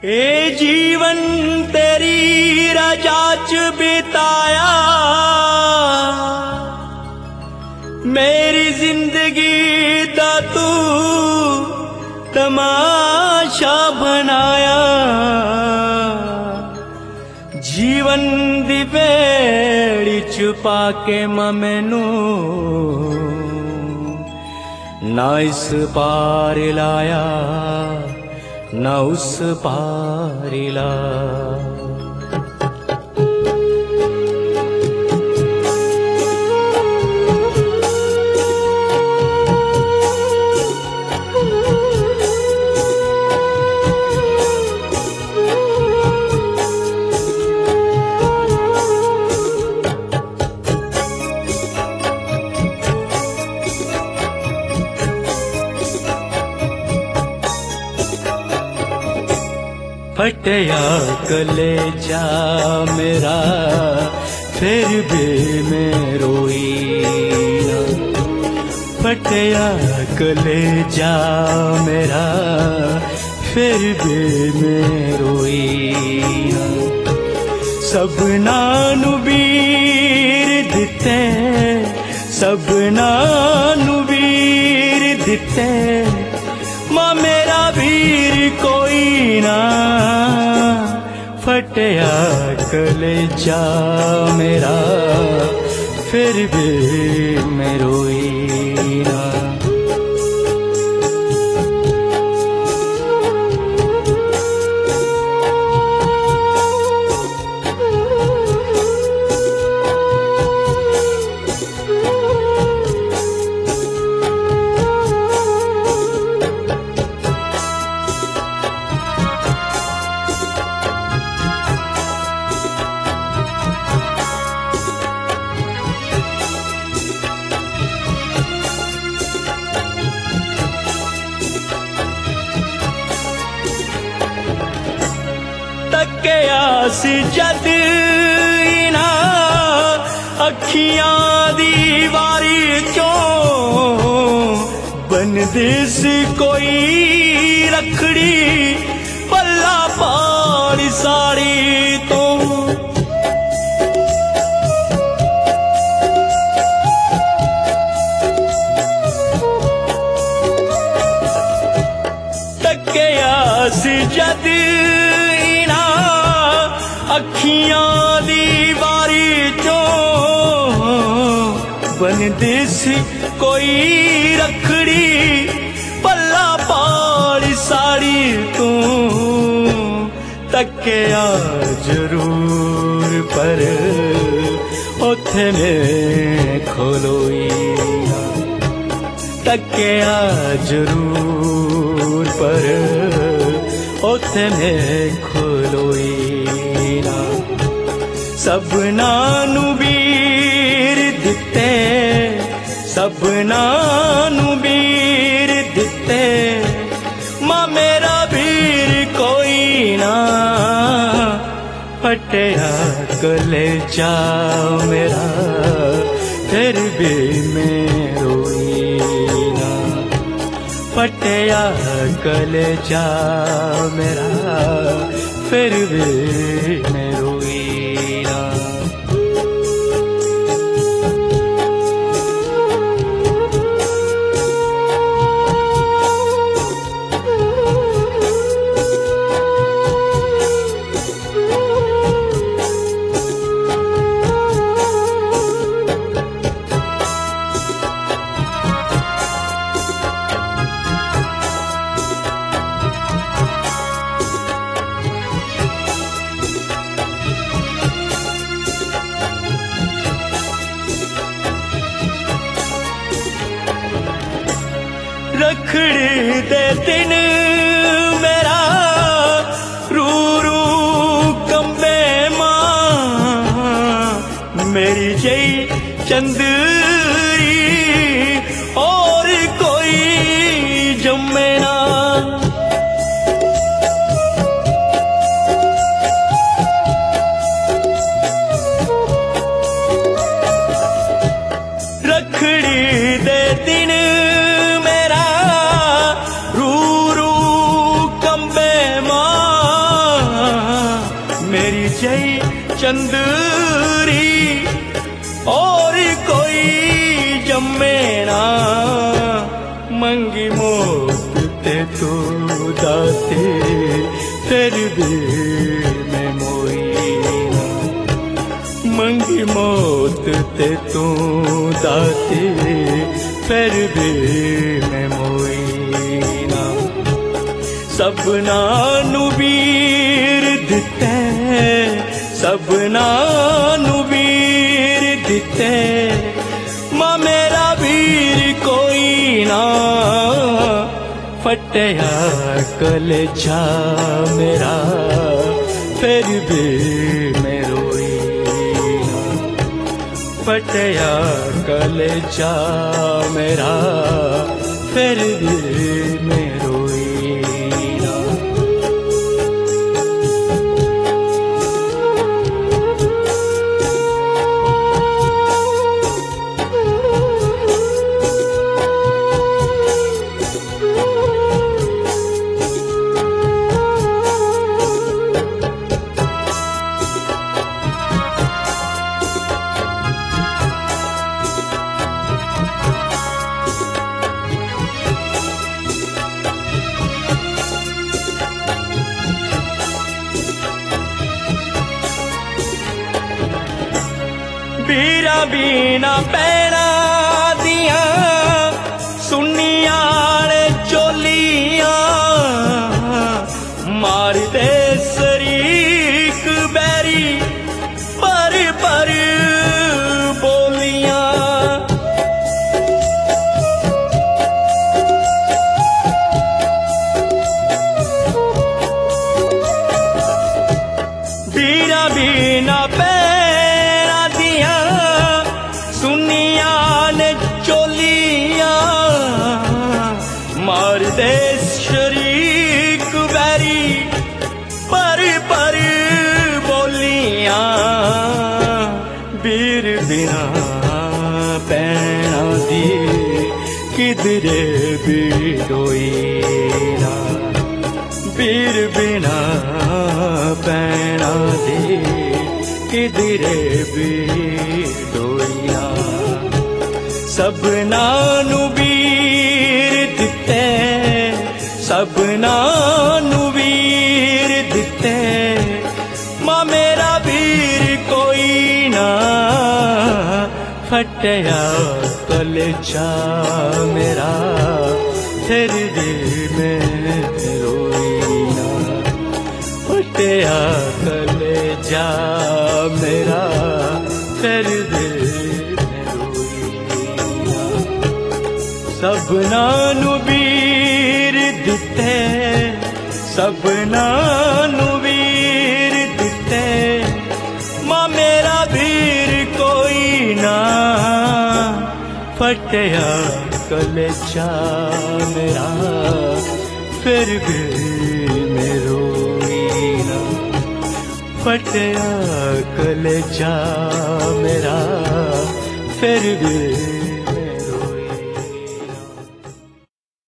ए जीवन तेरी रजा च बिताया, मेरी जिंदगी दा तू तमाशा बनाया। जीवन दी बेड़ी छुपा के मैनू ना इस पार लाया ना उस पार ला। फटया कलेजा मेरा फिर भी मैं रोई ना। फटया कलेजा मेरा फिर भी मैं रोई ना। सबना नू वीर दिते, सबना नू वीर दिते, मां मेरा वीर कोई ना। फटया कलेजा मेरा फिर भी मैं रोई ना। सी जद इना अखियां दी वारी चों बनदी सी कोई रखड़ी पल्ला पाड़ी साड़ी तो। तकिया सी जद अखियां दी वारी चों बनदी सी कोई रखड़ी पल्ला पाड़ी साड़ी तू। तकिया जरूर पर ओथे में खलोई ना। तकिया जरूर पर ओथे में खलोई। सबना नू वीर दिते, सबना नू वीर दिते, मां मेरा वीर कोई ना। फटया कलेजा मेरा फिर भी मैं रोई ना। फटया कलेजा मेरा फिर भी मैं रोई ना। रखड़ी दे दिन मेरा रू रू कंबे मां मेरी जई चंदरी और कोई जम्मे ना। रखड़ी दे दिन मेरा रू रू कंबे मां जई चंदरी और कोई जम्मे ना मंगी मौत ते तू दाते फिर भी मैं मोई ना मंगी मौत ते तू दाते फिर भी मैं मोई ना सबना नू वीर दिते सबना नू वीर दिते मां मेरा वीर कोई ना फटया कलेजा मेरा फिर भी मैं रोई ना फटया कलेजा मेरा फिर भी मैं रोई ना बीरा बीना पैना दिया सुनिया चोलियां मार दे शरीक बैरी पर बोलियां बीरा बीना मार दे शरीक बैरी पर बोलियां बीर बिना पैना दी किधरे भी डोई ना बीर बिना पैना दी किधरे भी डोई ना सबना नू वीर दिते सबना नू वीर दिते मां मेरा वीर कोई ना फटया कलेजा मेरा फिर भी मैं रोई ना फटया कलेजा मेरा फिर भी सबना नू वीर दिते सबना नू वीर दिते मां मेरा वीर कोई ना फटया कलेजा मेरा फिर भी मैं रोई ना फटया कलेजा मेरा फिर भी